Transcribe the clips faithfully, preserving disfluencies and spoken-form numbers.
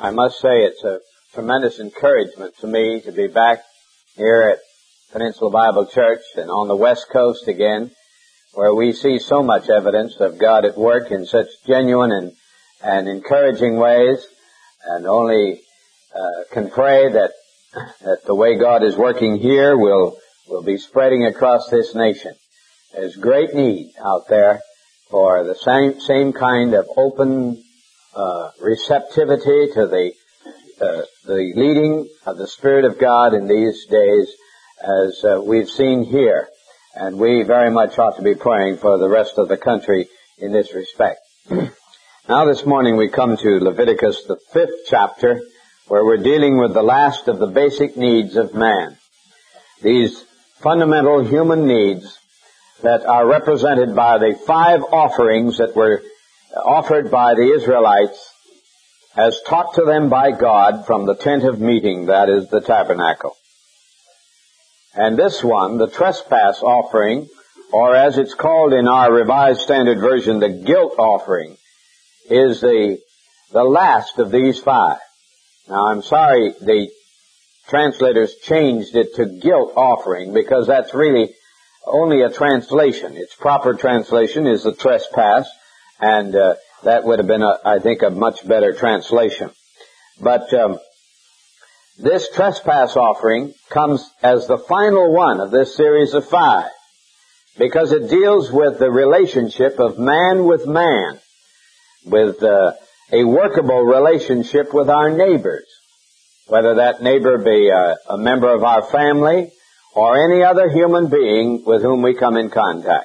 I must say it's a tremendous encouragement to me to be back here at Peninsula Bible Church and on the West Coast again, where we see so much evidence of God at work in such genuine and, and encouraging ways, and only uh, can pray that that the way God is working here will will be spreading across this nation. There's great need out there for the same same kind of open uh, receptivity to the uh, the leading of the Spirit of God in these days, as uh, we've seen here. And we very much ought to be praying for the rest of the country in this respect. Now this morning we come to Leviticus, the fifth chapter, where we're dealing with the last of the basic needs of man. These fundamental human needs that are represented by the five offerings that were offered by the Israelites as taught to them by God from the tent of meeting, that is the tabernacle. And this one, the trespass offering, or as it's called in our Revised Standard Version, the guilt offering, is the the last of these five. Now, I'm sorry the translators changed it to guilt offering, because that's really only a translation. Its proper translation is the trespass, and uh, that would have been, a, I think, a much better translation. But um, this trespass offering comes as the final one of this series of five, because it deals with the relationship of man with man, with uh, a workable relationship with our neighbors, whether that neighbor be a, a member of our family or any other human being with whom we come in contact.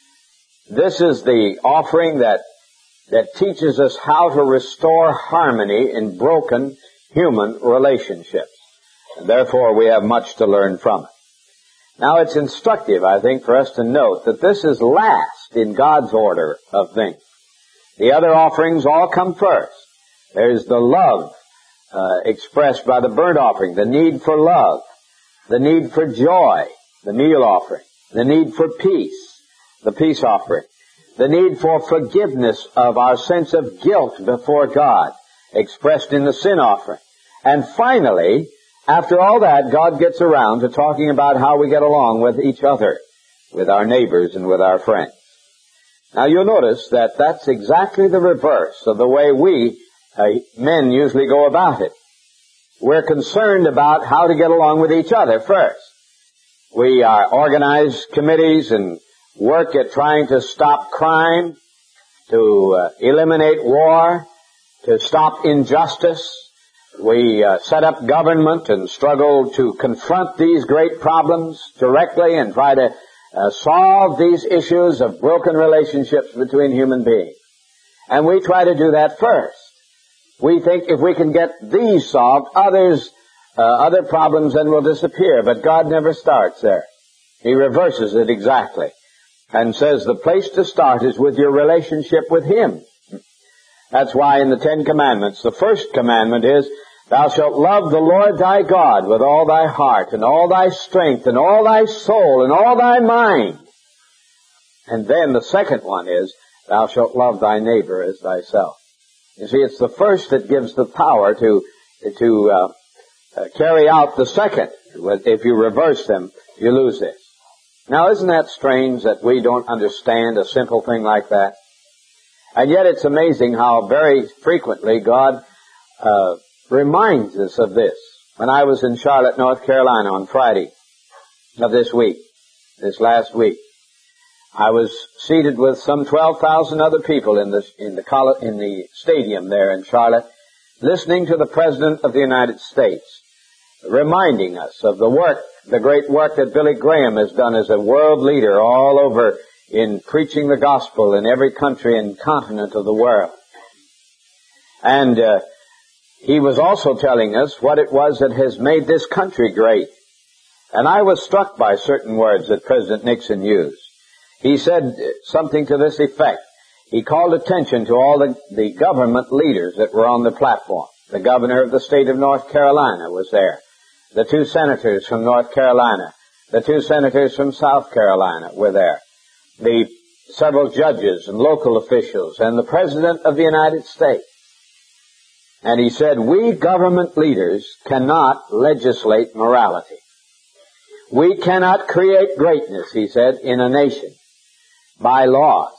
This is the offering that that teaches us how to restore harmony in broken human relationships. And therefore, we have much to learn from it. Now, it's instructive, I think, for us to note that this is last in God's order of things. The other offerings all come first. There's the love uh, expressed by the burnt offering, the need for love, the need for joy, the meal offering, the need for peace, the peace offering, the need for forgiveness of our sense of guilt before God, expressed in the sin offering. And finally, after all that, God gets around to talking about how we get along with each other, with our neighbors and with our friends. Now you'll notice that that's exactly the reverse of the way we, uh, men, usually go about it. We're concerned about how to get along with each other first. We uh, organize committees and work at trying to stop crime, to uh, eliminate war, to stop injustice. We uh, set up government and struggle to confront these great problems directly and try to uh, solve these issues of broken relationships between human beings. And we try to do that first. We think if we can get these solved, others, uh, other problems then will disappear. But God never starts there. He reverses it exactly and says the place to start is with your relationship with Him. That's why in the Ten Commandments, the first commandment is, thou shalt love the Lord thy God with all thy heart and all thy strength and all thy soul and all thy mind. And then the second one is, thou shalt love thy neighbor as thyself. You see, it's the first that gives the power to to uh, uh, carry out the second. If you reverse them, you lose this. Now, isn't that strange that we don't understand a simple thing like that? And yet it's amazing how very frequently God uh, reminds us of this. When I was in Charlotte, North Carolina on Friday of this week, this last week, I was seated with some twelve thousand other people in the, in the college, in the stadium there in Charlotte, listening to the President of the United States, reminding us of the work, the great work that Billy Graham has done as a world leader all over in preaching the gospel in every country and continent of the world. And uh, he was also telling us what it was that has made this country great. And I was struck by certain words that President Nixon used. He said something to this effect. He called attention to all the, the government leaders that were on the platform. The governor of the state of North Carolina was there. The two senators from North Carolina. The two senators from South Carolina were there. The several judges and local officials and the President of the United States. And he said, we government leaders cannot legislate morality. We cannot create greatness, he said, in a nation by laws.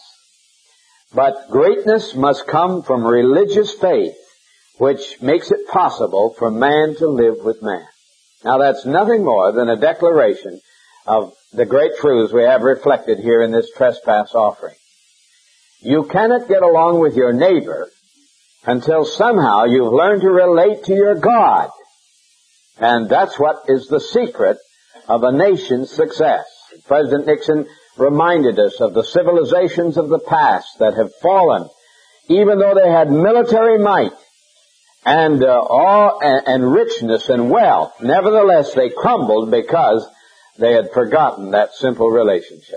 But greatness must come from religious faith, which makes it possible for man to live with man. Now that's nothing more than a declaration of the great truths we have reflected here in this trespass offering. You cannot get along with your neighbor until somehow you've learned to relate to your God. And that's what is the secret of a nation's success. President Nixon reminded us of the civilizations of the past that have fallen, even though they had military might and uh, all and, and richness and wealth. Nevertheless, they crumbled because they had forgotten that simple relationship.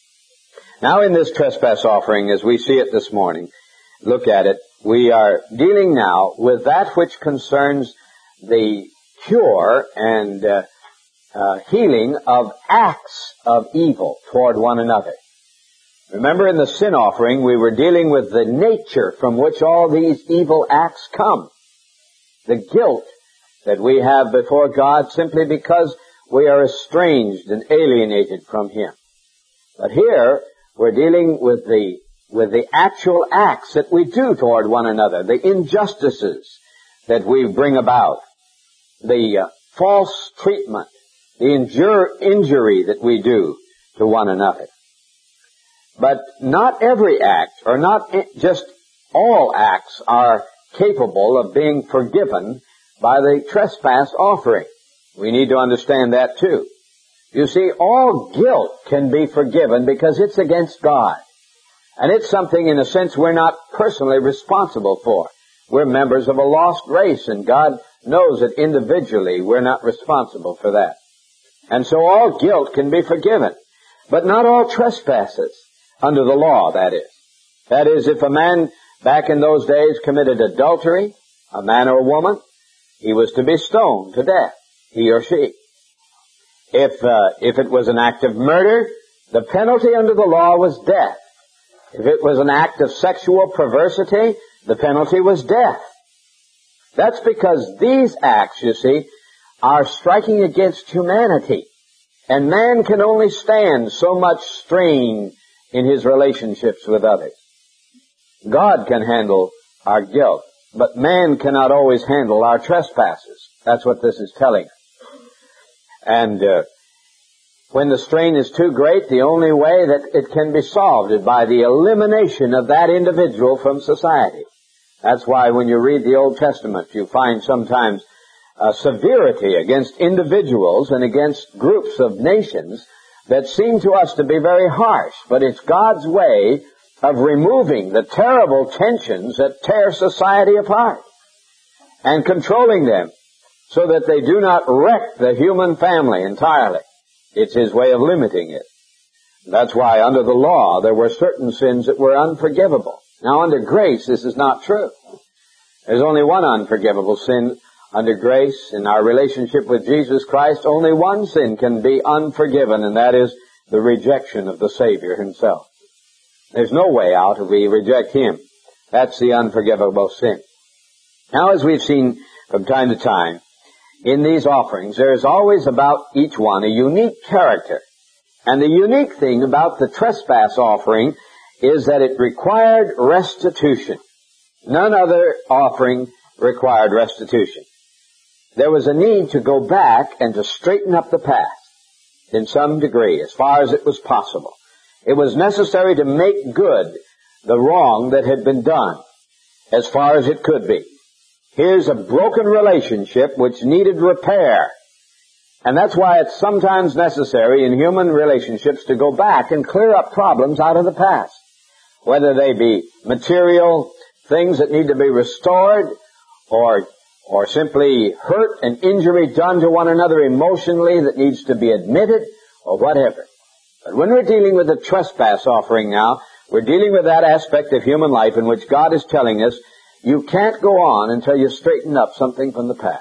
Now in this trespass offering, as we see it this morning, look at it, we are dealing now with that which concerns the cure and uh, uh, healing of acts of evil toward one another. Remember, in the sin offering, we were dealing with the nature from which all these evil acts come. The guilt that we have before God simply because we are estranged and alienated from Him. But here, we're dealing with the with the actual acts that we do toward one another, the injustices that we bring about, the uh, false treatment, the injur- injury that we do to one another. But not every act, or not just all acts, are capable of being forgiven by the trespass offering. We need to understand that too. You see, all guilt can be forgiven because it's against God. And it's something, in a sense, we're not personally responsible for. We're members of a lost race, and God knows that individually we're not responsible for that. And so all guilt can be forgiven. But not all trespasses, under the law, that is. That is, if a man back in those days committed adultery, a man or a woman, he was to be stoned to death, he or she. If, uh, if it was an act of murder, the penalty under the law was death. If it was an act of sexual perversity, the penalty was death. That's because these acts, you see, are striking against humanity. And man can only stand so much strain in his relationships with others. God can handle our guilt, but man cannot always handle our trespasses. That's what this is telling us. And uh, when the strain is too great, the only way that it can be solved is by the elimination of that individual from society. That's why when you read the Old Testament, you find sometimes a severity against individuals and against groups of nations that seem to us to be very harsh. But it's God's way of removing the terrible tensions that tear society apart and controlling them so that they do not wreck the human family entirely. It's His way of limiting it. That's why under the law there were certain sins that were unforgivable. Now under grace this is not true. There's only one unforgivable sin under grace. In our relationship with Jesus Christ, only one sin can be unforgiven, and that is the rejection of the Savior Himself. There's no way out if we reject Him. That's the unforgivable sin. Now, as we've seen from time to time, in these offerings, there is always about each one a unique character. And the unique thing about the trespass offering is that it required restitution. None other offering required restitution. There was a need to go back and to straighten up the past in some degree, as far as it was possible. It was necessary to make good the wrong that had been done, as far as it could be. Here's a broken relationship which needed repair. And that's why it's sometimes necessary in human relationships to go back and clear up problems out of the past. Whether they be material things that need to be restored, or or simply hurt and injury done to one another emotionally that needs to be admitted, or whatever. But when we're dealing with the trespass offering now, we're dealing with that aspect of human life in which God is telling us, you can't go on until you straighten up something from the past.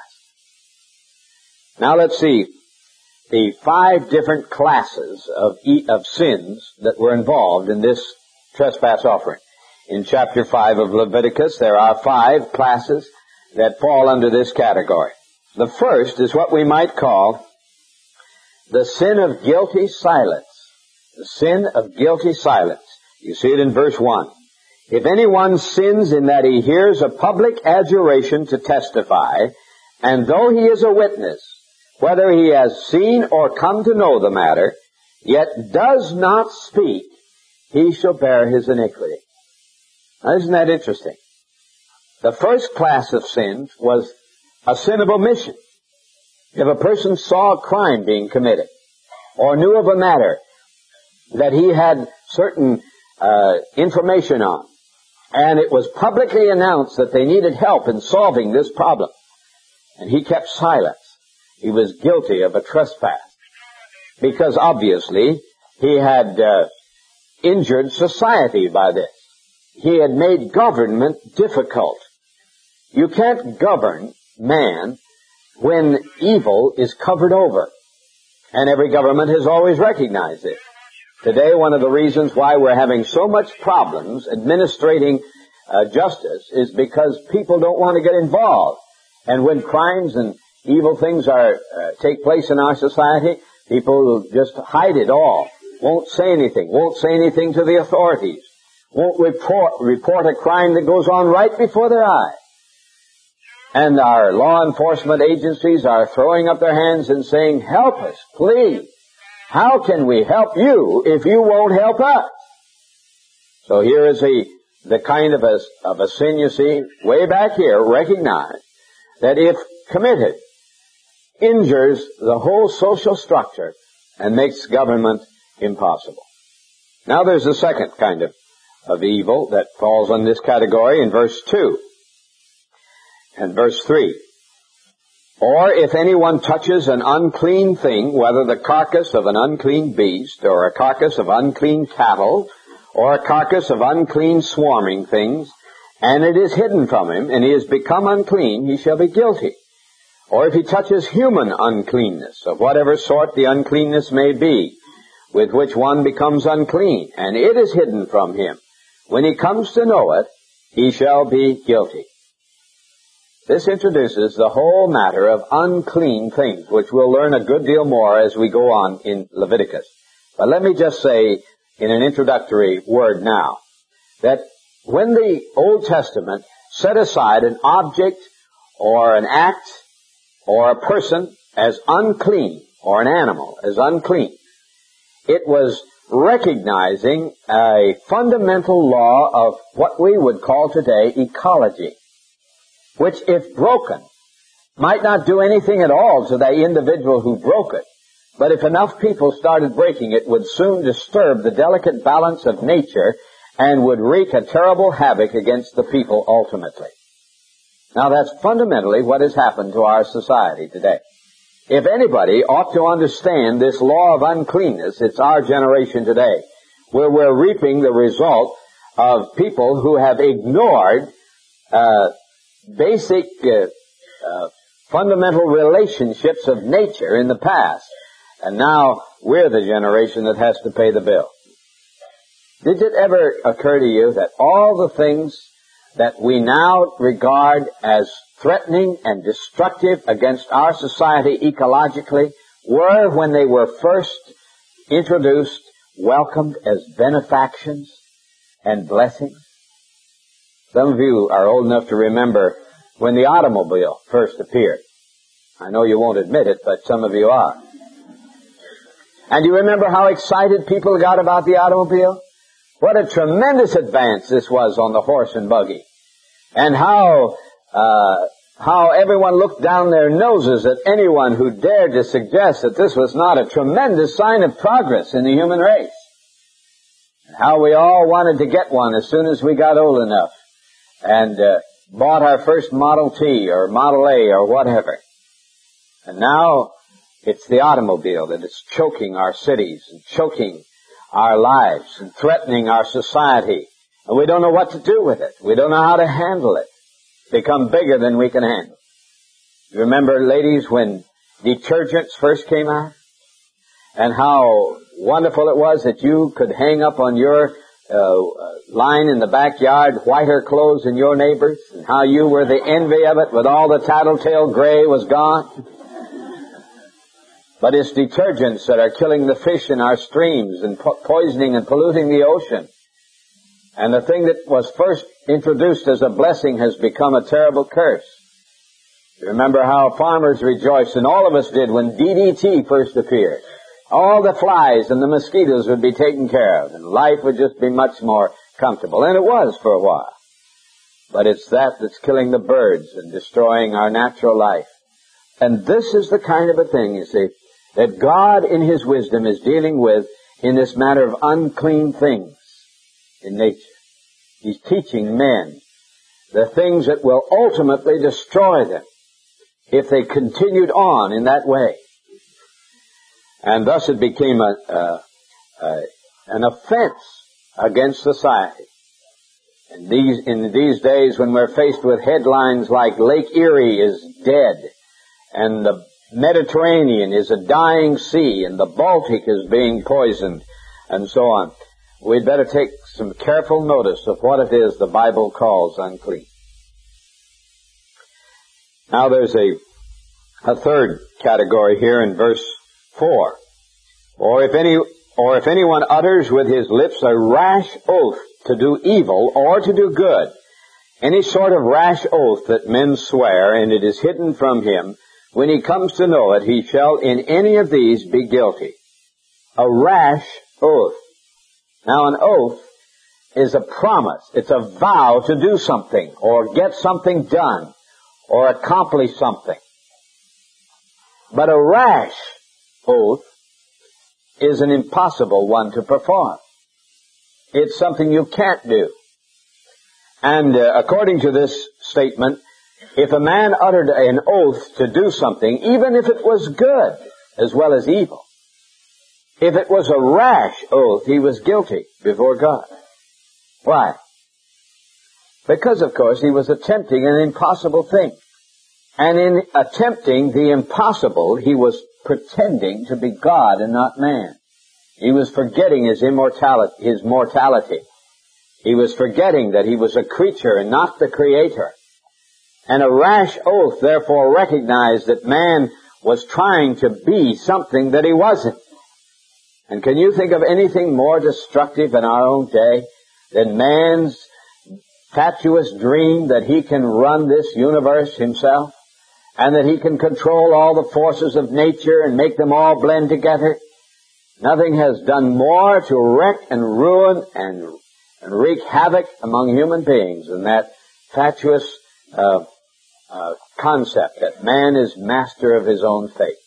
Now let's see the five different classes of of sins that were involved in this trespass offering. In chapter five of Leviticus, there are five classes. that fall under this category. The first is what we might call the sin of guilty silence. The sin of guilty silence. You see it in verse one. If anyone sins in that he hears a public adjuration to testify, and though he is a witness, whether he has seen or come to know the matter, yet does not speak, he shall bear his iniquity. Now, isn't that interesting? The first class of sins was a sin of omission. If a person saw a crime being committed, or knew of a matter that he had certain uh, information on, and it was publicly announced that they needed help in solving this problem, and he kept silence, he was guilty of a trespass. Because obviously, he had uh, injured society by this. He had made government difficult. You can't govern man when evil is covered over. And every government has always recognized it. Today, one of the reasons why we're having so much problems administrating uh, justice is because people don't want to get involved. And when crimes and evil things are uh, take place in our society, people just hide it all, won't say anything, won't say anything to the authorities, won't report, report a crime that goes on right before their eyes. And our law enforcement agencies are throwing up their hands and saying, help us, please. How can we help you if you won't help us? So here is the, the kind of a, of a sin, you see, way back here, recognize that if committed, injures the whole social structure and makes government impossible. Now there's a second kind of, of evil that falls on this category in verse two and verse three. Or if anyone touches an unclean thing, whether the carcass of an unclean beast, or a carcass of unclean cattle, or a carcass of unclean swarming things, and it is hidden from him, and he has become unclean, he shall be guilty. Or if he touches human uncleanness, of whatever sort the uncleanness may be, with which one becomes unclean, and it is hidden from him, when he comes to know it, he shall be guilty. This introduces the whole matter of unclean things, which we'll learn a good deal more as we go on in Leviticus. But let me just say in an introductory word now, that when the Old Testament set aside an object or an act or a person as unclean, or an animal as unclean, it was recognizing a fundamental law of what we would call today ecology, which, if broken, might not do anything at all to the individual who broke it, but if enough people started breaking it, would soon disturb the delicate balance of nature and would wreak a terrible havoc against the people ultimately. Now that's fundamentally what has happened to our society today. If anybody ought to understand this law of uncleanness, it's our generation today, where we're reaping the result of people who have ignored uh, basic uh, uh, fundamental relationships of nature in the past. And now we're the generation that has to pay the bill. Did it ever occur to you that all the things that we now regard as threatening and destructive against our society ecologically were, when they were first introduced, welcomed as benefactions and blessings? Some of you are old enough to remember when the automobile first appeared. I know you won't admit it, but some of you are. And you remember how excited people got about the automobile? What a tremendous advance this was on the horse and buggy. And how, uh, how everyone looked down their noses at anyone who dared to suggest that this was not a tremendous sign of progress in the human race. And how we all wanted to get one as soon as we got old enough and uh, bought our first Model T or Model A or whatever. And now it's the automobile that is choking our cities and choking our lives and threatening our society. And we don't know what to do with it. We don't know how to handle it. It's become bigger than we can handle. You remember, ladies, when detergents first came out? And how wonderful it was that you could hang up on your uh, uh, lying in the backyard, whiter clothes than your neighbors, and how you were the envy of it with all the tattletale gray was gone. But it's detergents that are killing the fish in our streams and po- poisoning and polluting the ocean. And the thing that was first introduced as a blessing has become a terrible curse. You remember how farmers rejoiced, and all of us did, when D D T first appeared. All the flies and the mosquitoes would be taken care of, and life would just be much more comfortable. And it was for a while. But it's that that's killing the birds and destroying our natural life. And this is the kind of a thing, you see, that God in His wisdom is dealing with in this matter of unclean things in nature. He's teaching men the things that will ultimately destroy them if they continued on in that way. And thus it became a, uh, uh, an offense against society. And these, in these days when we're faced with headlines like Lake Erie is dead, and the Mediterranean is a dying sea, and the Baltic is being poisoned, and so on, we'd better take some careful notice of what it is the Bible calls unclean. Now there's a, a third category here in verse four. Or if any, or if anyone utters with his lips a rash oath to do evil or to do good, any sort of rash oath that men swear, and it is hidden from him, when he comes to know it, he shall in any of these be guilty. A rash oath. Now an oath is a promise. It's a vow to do something, or get something done, or accomplish something. But a rash oath is an impossible one to perform. It's something you can't do. And uh, according to this statement, if a man uttered an oath to do something, even if it was good as well as evil, if it was a rash oath, he was guilty before God. Why? Because, of course, he was attempting an impossible thing. And in attempting the impossible, he was pretending to be God and not man. He was forgetting his immortality, his mortality. He was forgetting that he was a creature and not the Creator. And a rash oath therefore recognized that man was trying to be something that he wasn't. And can you think of anything more destructive in our own day than man's fatuous dream that he can run this universe himself, and that he can control all the forces of nature and make them all blend together? Nothing has done more to wreck and ruin and, and wreak havoc among human beings than that fatuous uh, uh, concept that man is master of his own fate.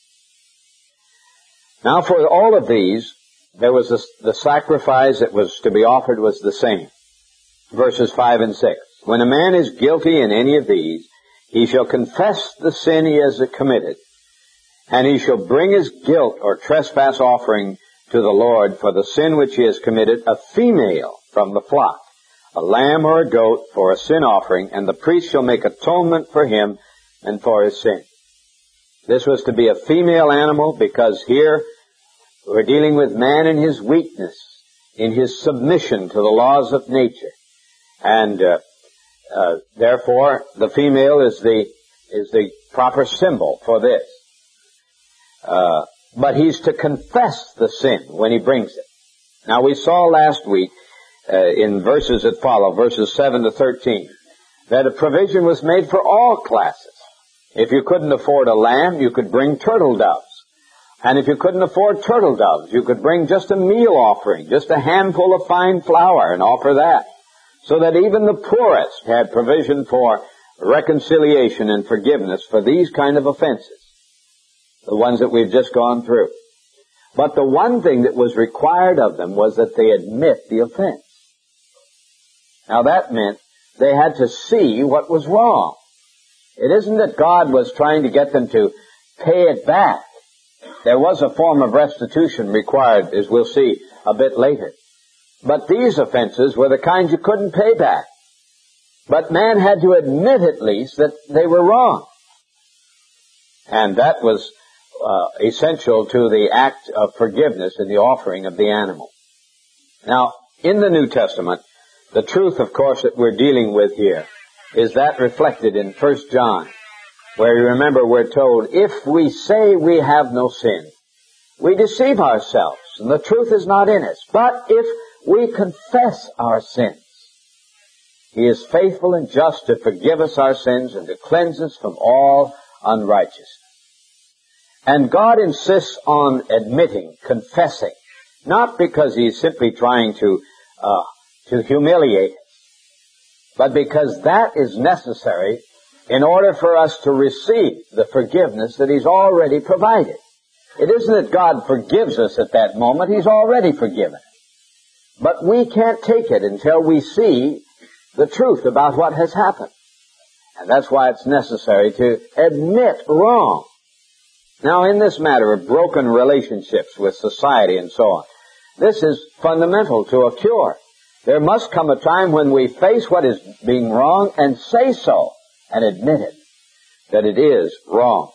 Now, for all of these, there was this, the sacrifice that was to be offered was the same. Verses five and six. When a man is guilty in any of these, he shall confess the sin he has committed, and he shall bring his guilt or trespass offering to the Lord for the sin which he has committed, a female from the flock, a lamb or a goat for a sin offering, and the priest shall make atonement for him and for his sin. This was to be a female animal because here we're dealing with man in his weakness, in his submission to the laws of nature. And uh, uh, therefore, the female is the is the proper symbol for this. Uh, but he's to confess the sin when he brings it. Now, we saw last week uh, in verses that follow, verses seven to thirteen, that a provision was made for all classes. If you couldn't afford a lamb, you could bring turtle doves. And if you couldn't afford turtle doves, you could bring just a meal offering, just a handful of fine flour and offer that. So that even the poorest had provision for reconciliation and forgiveness for these kind of offenses, the ones that we've just gone through. But the one thing that was required of them was that they admit the offense. Now that meant they had to see what was wrong. It isn't that God was trying to get them to pay it back. There was a form of restitution required, as we'll see a bit later. But these offenses were the kinds you couldn't pay back. But man had to admit at least that they were wrong. And that was uh, essential to the act of forgiveness in the offering of the animal. Now, In the New Testament, the truth, of course, that we're dealing with here is that reflected in First John, where you remember we're told, if we say we have no sin, we deceive ourselves, and the truth is not in us. But if we confess our sins, He is faithful and just to forgive us our sins and to cleanse us from all unrighteousness. And God insists on admitting, confessing, not because He's simply trying to uh, to humiliate us, but because that is necessary in order for us to receive the forgiveness that He's already provided. It isn't that God forgives us at that moment. He's already forgiven. But we can't take it until we see the truth about what has happened. And that's why it's necessary to admit wrong. Now, in this matter of broken relationships with society and so on, this is fundamental to a cure. There must come a time when we face what is being wrong and say so and admit it, that it is wrong.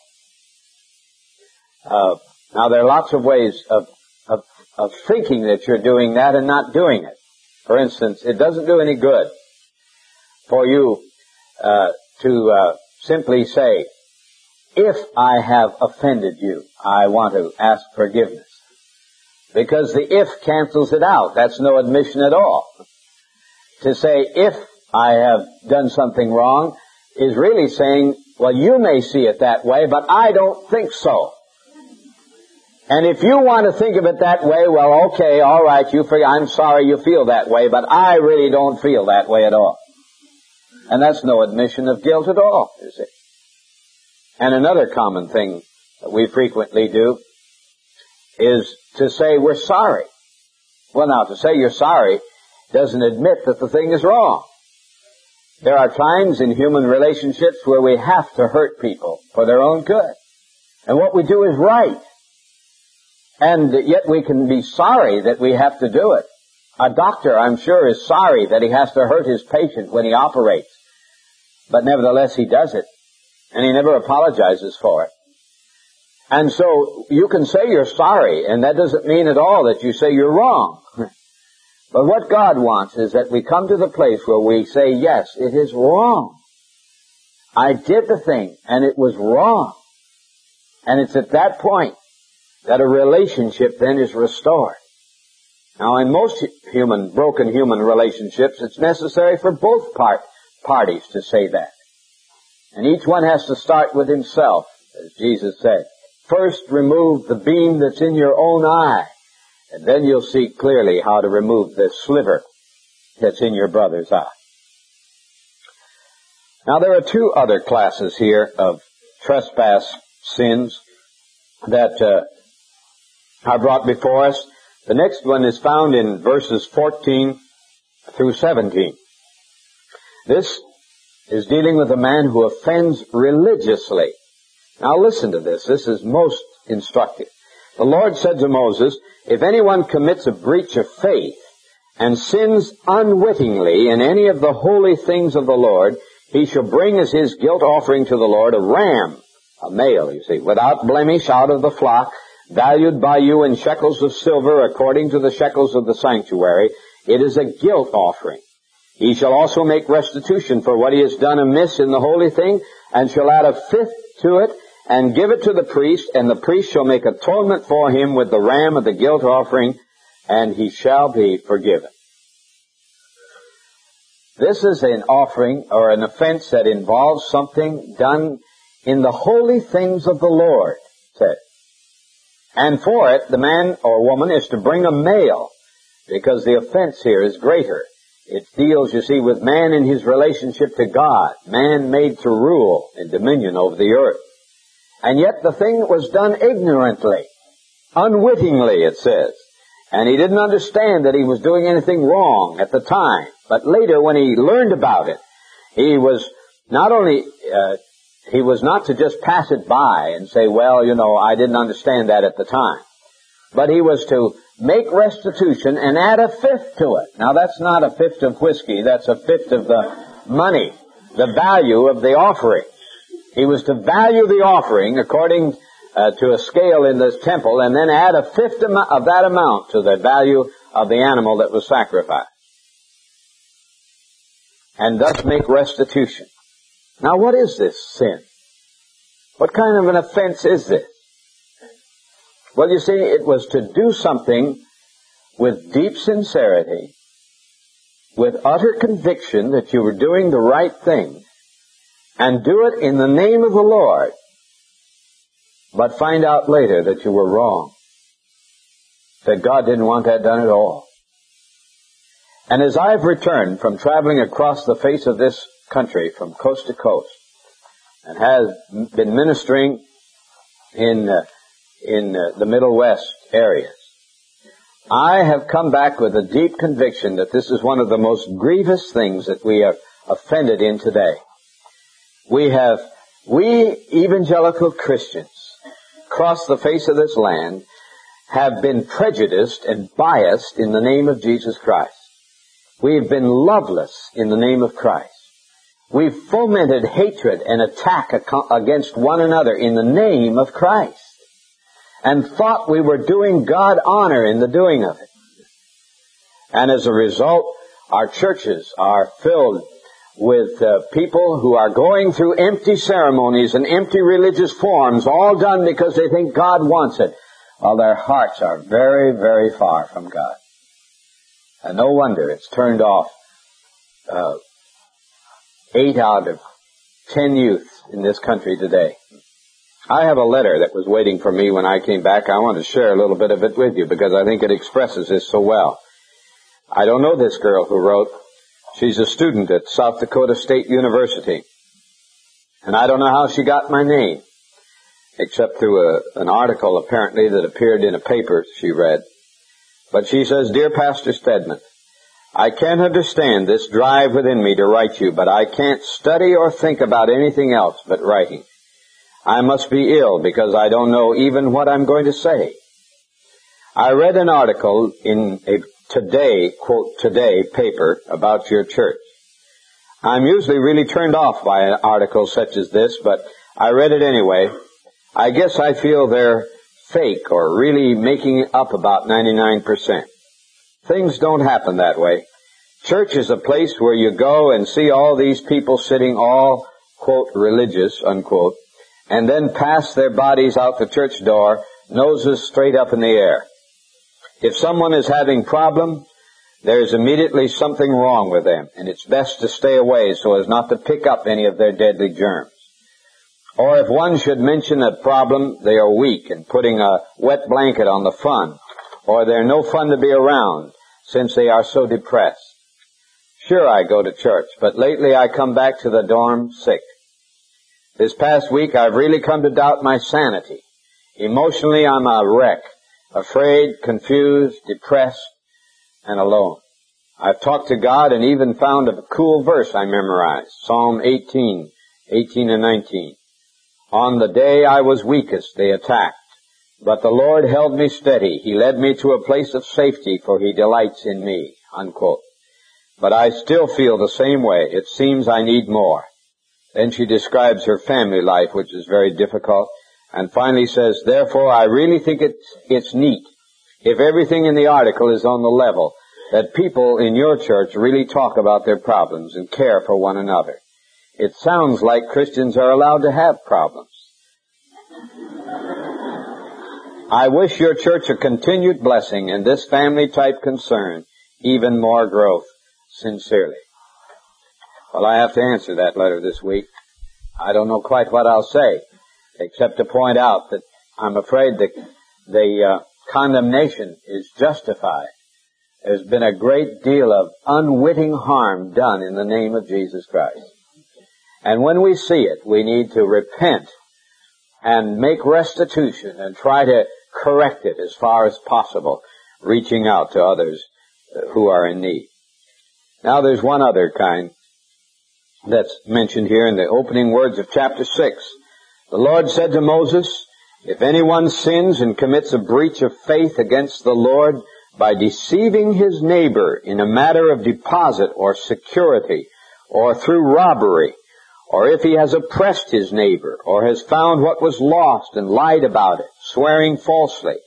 Uh, now, there are lots of ways of, of, of thinking that you're doing that and not doing it. For instance, it doesn't do any good for you uh, to uh, simply say, if I have offended you, I want to ask forgiveness. Because the if cancels it out. That's no admission at all. To say, if I have done something wrong, is really saying, well, you may see it that way, but I don't think so. And if you want to think of it that way, well, okay, all right, you feel, I'm sorry you feel that way, but I really don't feel that way at all. And that's no admission of guilt at all, is it? And another common thing that we frequently do is to say we're sorry. Well, now, to say you're sorry doesn't admit that the thing is wrong. There are times in human relationships where we have to hurt people for their own good. And what we do is right. And yet we can be sorry that we have to do it. A doctor, I'm sure, is sorry that he has to hurt his patient when he operates. But nevertheless, he does it. And he never apologizes for it. And so you can say you're sorry, and that doesn't mean at all that you say you're wrong. But what God wants is that we come to the place where we say, yes, it is wrong. I did the thing, and it was wrong. And it's at that point that a relationship then is restored. Now, in most human, broken human relationships, it's necessary for both part, parties to say that. And each one has to start with himself, as Jesus said. First, remove the beam that's in your own eye, and then you'll see clearly how to remove the sliver that's in your brother's eye. Now, there are two other classes here of trespass sins that uh, are brought before us. The next one is found in verses fourteen through seventeen. This is dealing with a man who offends religiously. Now listen to this. This is most instructive. The Lord said to Moses, if anyone commits a breach of faith and sins unwittingly in any of the holy things of the Lord, he shall bring as his guilt offering to the Lord a ram, a male, you see, without blemish out of the flock, valued by you in shekels of silver according to the shekels of the sanctuary. It is a guilt offering. He shall also make restitution for what he has done amiss in the holy thing, and shall add a fifth to it, and give it to the priest, and the priest shall make atonement for him with the ram of the guilt offering, and he shall be forgiven. This is an offering or an offense that involves something done in the holy things of the Lord, said. And for it, the man or woman is to bring a male, because the offense here is greater. It deals, you see, with man in his relationship to God, man made to rule in dominion over the earth. And yet the thing was done ignorantly, unwittingly, it says. And he didn't understand that he was doing anything wrong at the time. But later, when he learned about it, he was not only, uh, he was not to just pass it by and say, well, you know, I didn't understand that at the time. But he was to make restitution and add a fifth to it. Now, that's not a fifth of whiskey. That's a fifth of the money, the value of the offering. He was to value the offering according uh, to a scale in this temple, and then add a fifth am- of that amount to the value of the animal that was sacrificed, and thus make restitution. Now, what is this sin? What kind of an offense is this? Well, you see, it was to do something with deep sincerity, with utter conviction that you were doing the right thing, and do it in the name of the Lord, but find out later that you were wrong, that God didn't want that done at all. And as I've returned from traveling across the face of this country from coast to coast, and has been ministering in uh, in uh, the Middle West areas, I have come back with a deep conviction that this is one of the most grievous things that we are offended in today. We have, we evangelical Christians across the face of this land have been prejudiced and biased in the name of Jesus Christ. We've been loveless in the name of Christ. We've fomented hatred and attack against one another in the name of Christ, and thought we were doing God honor in the doing of it. And as a result, our churches are filled with uh, people who are going through empty ceremonies and empty religious forms, all done because they think God wants it, while their hearts are very, very far from God. And no wonder it's turned off uh, eight out of ten youth in this country today. I have a letter that was waiting for me when I came back. I want to share a little bit of it with you because I think it expresses this so well. I don't know this girl who wrote. She's a student at South Dakota State University. And I don't know how she got my name, except through a, an article apparently that appeared in a paper she read. But she says, "Dear Pastor Stedman, I can't understand this drive within me to write you, but I can't study or think about anything else but writing. I must be ill because I don't know even what I'm going to say. I read an article in a Today, quote, Today paper about your church. I'm usually really turned off by an article such as this, but I read it anyway. I guess I feel they're fake or really making it up about ninety-nine percent. Things don't happen that way. Church is a place where you go and see all these people sitting all, quote, religious, unquote, and then pass their bodies out the church door, noses straight up in the air. If someone is having problem, there's immediately something wrong with them, and it's best to stay away so as not to pick up any of their deadly germs. Or if one should mention a problem, they are weak and putting a wet blanket on the fun, or they're no fun to be around since they are so depressed. Sure, I go to church, but lately I come back to the dorm sick. This past week I've really come to doubt my sanity. Emotionally I'm a wreck. Afraid, confused, depressed, and alone. I've talked to God and even found a cool verse I memorized, Psalm eighteen, eighteen and nineteen. On the day I was weakest, they attacked, but the Lord held me steady. He led me to a place of safety, for He delights in me, unquote. But I still feel the same way. It seems I need more. Then she describes her family life, which is very difficult. And finally says, therefore, I really think it's, it's neat, if everything in the article is on the level, that people in your church really talk about their problems and care for one another. It sounds like Christians are allowed to have problems. I wish your church a continued blessing and this family-type concern even more growth. Sincerely." Well, I have to answer that letter this week. I don't know quite what I'll say, except to point out that I'm afraid that the uh, condemnation is justified. There's been a great deal of unwitting harm done in the name of Jesus Christ. And when we see it, we need to repent and make restitution and try to correct it as far as possible, reaching out to others who are in need. Now there's one other kind that's mentioned here in the opening words of chapter six. The Lord said to Moses, "If anyone sins and commits a breach of faith against the Lord by deceiving his neighbor in a matter of deposit or security, or through robbery, or if he has oppressed his neighbor, or has found what was lost and lied about it, swearing falsely,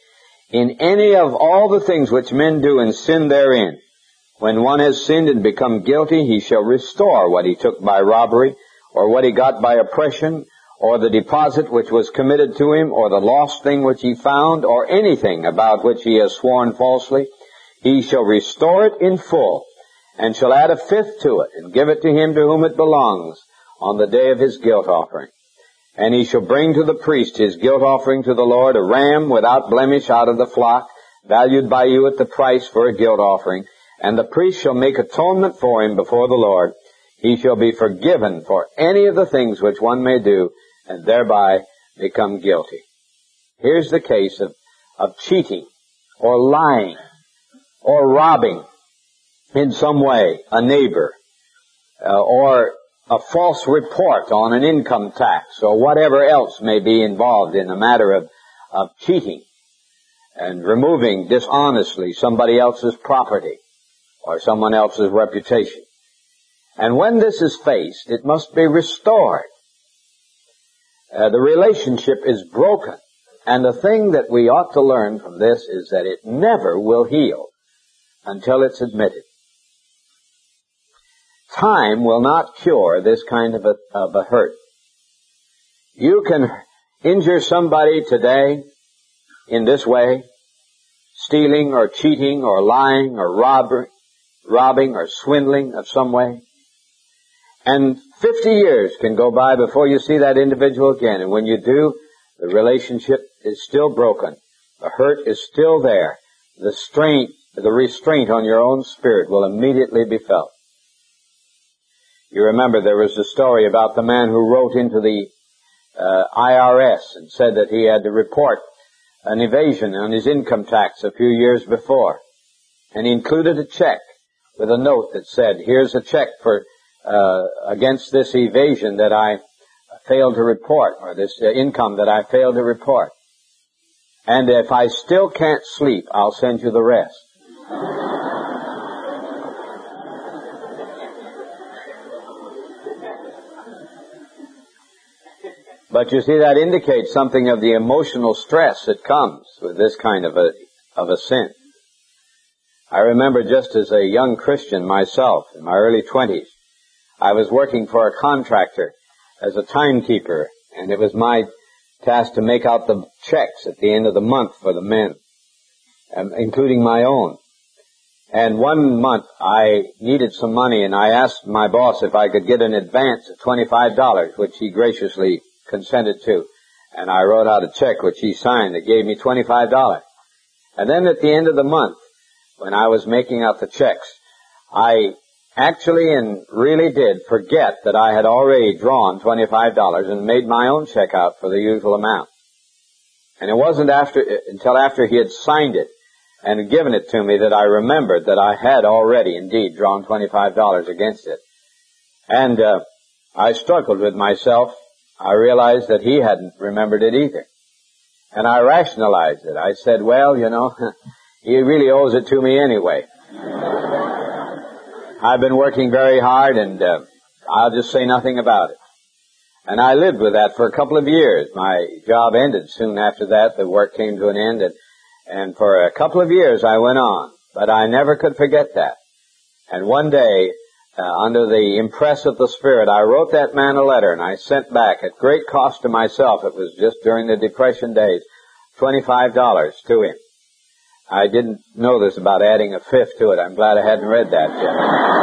in any of all the things which men do and sin therein, when one has sinned and become guilty, he shall restore what he took by robbery, or what he got by oppression, or the deposit which was committed to him, or the lost thing which he found, or anything about which he has sworn falsely. He shall restore it in full, and shall add a fifth to it, and give it to him to whom it belongs, on the day of his guilt offering. And he shall bring to the priest his guilt offering to the Lord, a ram without blemish out of the flock, valued by you at the price for a guilt offering. And the priest shall make atonement for him before the Lord. He shall be forgiven for any of the things which one may do, and thereby become guilty. Here's the case of, of cheating, or lying, or robbing in some way a neighbor, uh, or a false report on an income tax, or whatever else may be involved in a matter of, of cheating and removing dishonestly somebody else's property or someone else's reputation. And when this is faced, it must be restored. Uh, the relationship is broken. And the thing that we ought to learn from this is that it never will heal until it's admitted. Time will not cure this kind of a, of a hurt. You can injure somebody today in this way, stealing or cheating or lying or robber, robbing or swindling of some way. And fifty years can go by before you see that individual again. And when you do, the relationship is still broken. The hurt is still there. The strain, the restraint on your own spirit will immediately be felt. You remember there was a story about the man who wrote into the uh, I R S and said that he had to report an evasion on his income tax a few years before. And he included a check with a note that said, here's a check for uh, against this evasion that I failed to report, or this uh, income that I failed to report. And if I still can't sleep, I'll send you the rest. But you see, that indicates something of the emotional stress that comes with this kind of a, of a sin. I remember just as a young Christian myself, in my early twenties, I was working for a contractor as a timekeeper, and it was my task to make out the checks at the end of the month for the men, um, including my own. And one month I needed some money, and I asked my boss if I could get an advance of twenty-five dollars, which he graciously consented to. And I wrote out a check which he signed that gave me twenty-five dollars. And then at the end of the month, when I was making out the checks, I actually and really did forget that I had already drawn twenty-five dollars and made my own check out for the usual amount. And it wasn't after until after he had signed it and had given it to me that I remembered that I had already indeed drawn twenty-five dollars against it. And uh, I struggled with myself. I realized that he hadn't remembered it either. And I rationalized it. I said, well, you know, he really owes it to me anyway. I've been working very hard, and uh, I'll just say nothing about it. And I lived with that for a couple of years. My job ended soon after that. The work came to an end, and, and for a couple of years I went on. But I never could forget that. And one day, Uh, under the impress of the Spirit, I wrote that man a letter, and I sent back, at great cost to myself, it was just during the Depression days, twenty-five dollars to him. I didn't know this about adding a fifth to it. I'm glad I hadn't read that yet.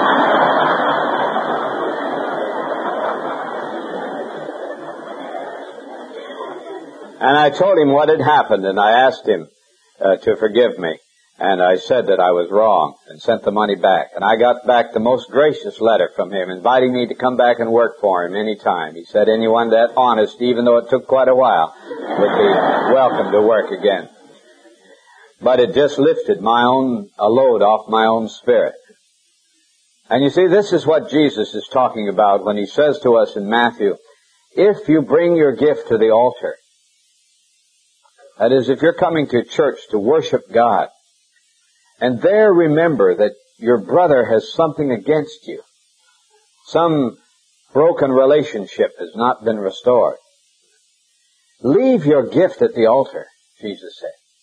And I told him what had happened, and I asked him uh, to forgive me. And I said that I was wrong and sent the money back. And I got back the most gracious letter from him, inviting me to come back and work for him any time. He said anyone that honest, even though it took quite a while, would be welcome to work again. But it just lifted my own, a load off my own spirit. And you see, this is what Jesus is talking about when he says to us in Matthew, if you bring your gift to the altar, that is, if you're coming to church to worship God, and there remember that your brother has something against you. Some broken relationship has not been restored. Leave your gift at the altar, Jesus said.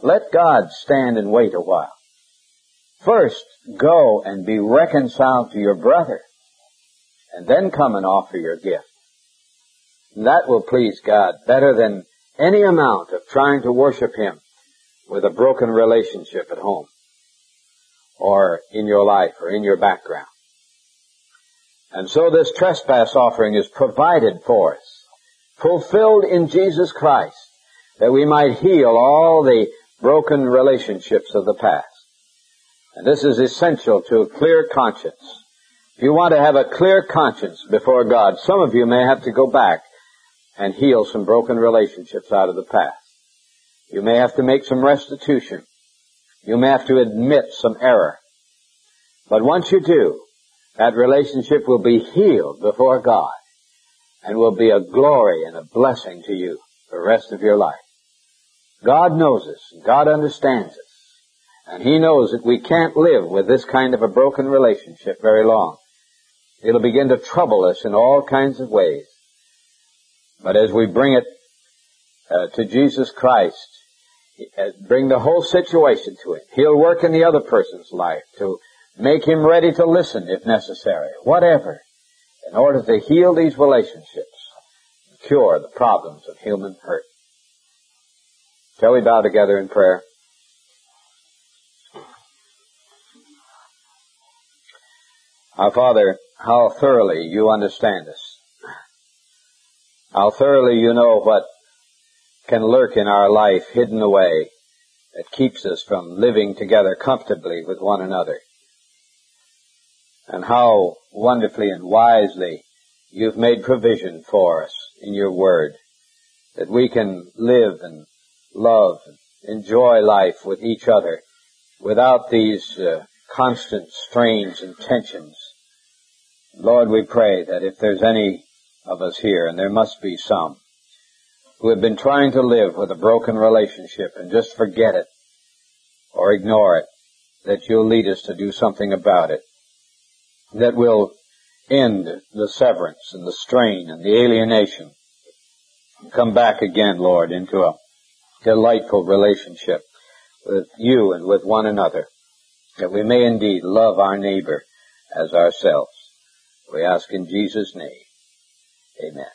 let God stand and wait a while. First, go and be reconciled to your brother, and then come and offer your gift. And that will please God better than any amount of trying to worship Him with a broken relationship at home, or in your life, or in your background. And so this trespass offering is provided for us, fulfilled in Jesus Christ, that we might heal all the broken relationships of the past. And this is essential to a clear conscience. If you want to have a clear conscience before God, some of you may have to go back and heal some broken relationships out of the past. You may have to make some restitution. You may have to admit some error. But once you do, that relationship will be healed before God and will be a glory and a blessing to you for the rest of your life. God knows us. God understands us. And He knows that we can't live with this kind of a broken relationship very long. It'll begin to trouble us in all kinds of ways. But as we bring it uh, to Jesus Christ, uh, bring the whole situation to Him, He'll work in the other person's life to make him ready to listen if necessary, whatever, in order to heal these relationships and cure the problems of human hurt. Shall we bow together in prayer? Our Father, how thoroughly You understand us. How thoroughly You know what can lurk in our life hidden away that keeps us from living together comfortably with one another. And how wonderfully and wisely You've made provision for us in Your Word, that we can live and love and enjoy life with each other without these uh, constant strains and tensions. Lord, we pray that if there's any of us here, and there must be some, who have been trying to live with a broken relationship and just forget it or ignore it, that You'll lead us to do something about it, that will end the severance and the strain and the alienation, and come back again, Lord, into a delightful relationship with You and with one another, that we may indeed love our neighbor as ourselves. We ask in Jesus' name. Amen.